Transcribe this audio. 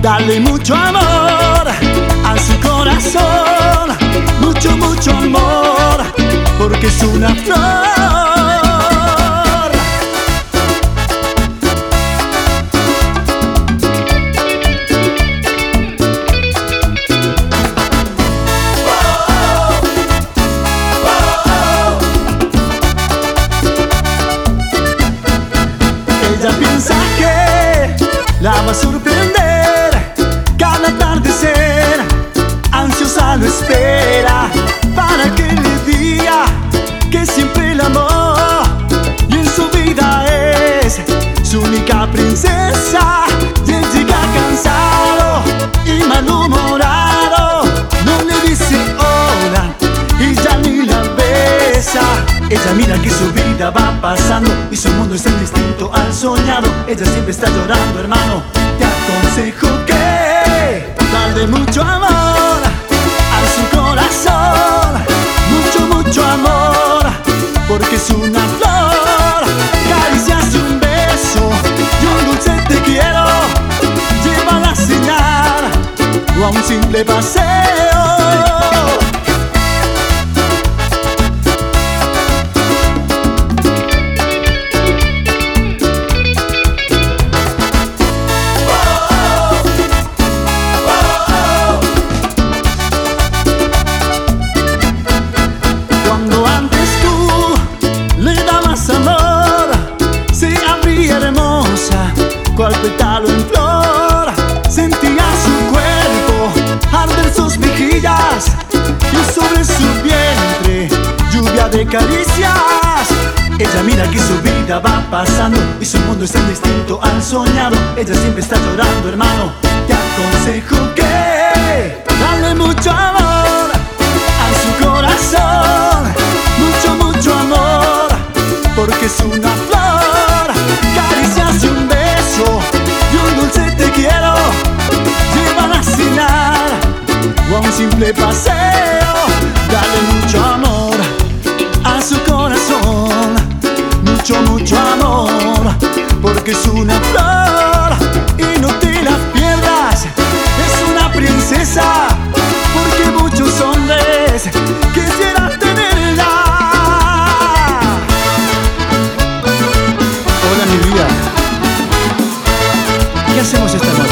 Dale mucho amor a su corazón, mucho, mucho amor, porque es una flor. Ella piensa que la va a sorprender cada atardecer, ansiosa lo espera para que le diga que siempre la amó y en su vida es su única princesa. Y él llega cansado y malhumorado, no le dice hola y ya ni la besa. Ella mira que su vida va pasando y su mundo es tan distinto al soñado. Ella siempre está llorando, hermano. Te aconsejo que dale mucho amor a su corazón, mucho, mucho amor, porque es una flor. Caricias y un beso y un dulce te quiero, llévala a cenar o a un simple paseo. Cual pétalo en flor, sentía su cuerpo arder sus mejillas y sobre su vientre lluvia de caricias. Ella mira que su vida va pasando y su mundo es tan distinto al soñado. Ella siempre está llorando, hermano. Te aconsejo que dale mucho amor a su corazón, mucho, mucho amor, porque es una flor. Caricias y un beso y un dulce te quiero, llévala a cenar o a un simple paseo. Dale mucho amor a su corazón, mucho, mucho amor, porque es una flor y no te la pierdas. Es una princesa, porque muchos hombres quisieran tenerla. Hola mi vida, ¿qué hacemos esta noche?